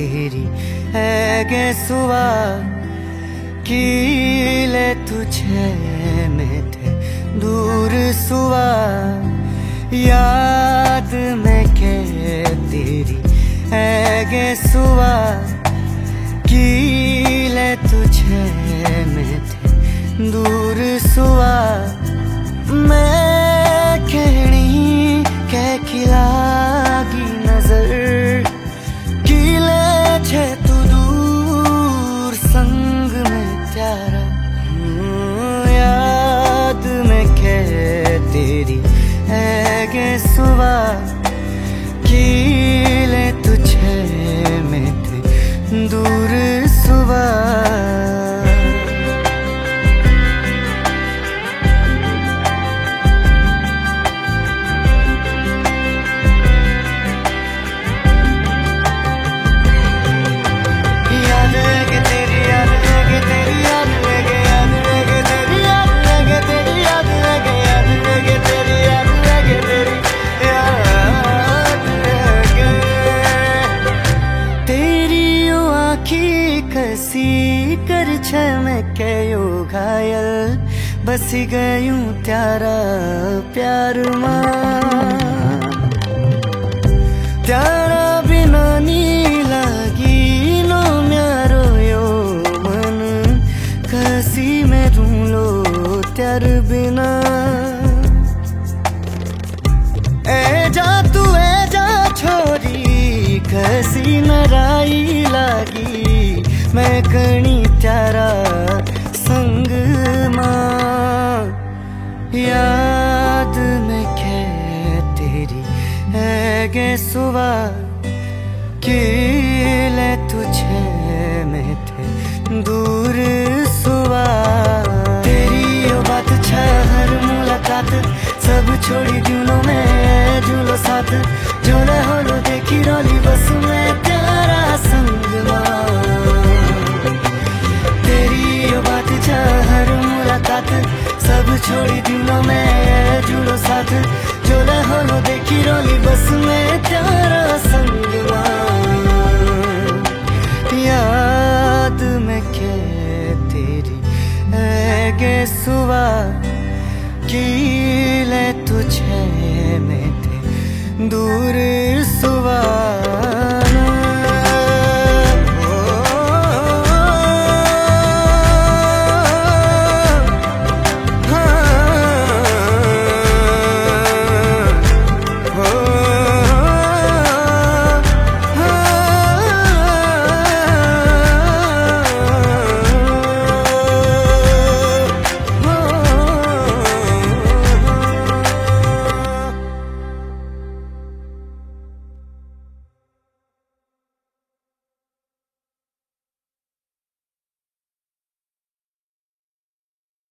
तेरी है गे सुवा कीले तुझे में थे दूर सुवा याद में के तेरी है गे सुवा कीले तुझे में थे दूर सुवा मैं कहनी के खिलागी नजर कीले छे तू दूर संग में त्यारा याद में के तेरी है गे सुवा कीले तुझे में थे दूर सुवा कसी कर छे मैं कयो घायल बसी गयूं त्यारा प्यार त्यारा बिना नी लागी नो म्यारो यो मन कसी में रूलो त्यार बिना ए जा छोरी कसी नराई लागी मैं कणी त्यारा संग मां याद में के तेरी है गे सुवा कीले तुझे में थे दूर सुवा तेरी यो बात छ हर मुलाकात सब छोड़ी दिनों में झूलो साथ जो न हो देखी रोली बस में तेरा संग मां हर मुलाकात सब छोड़ी दिनों में जुड़ो साथ जो न हो देखी रोली बस में तेरा संग याद में के तेरी है गे सुवा कीले तुझे में थे दूर सुवा।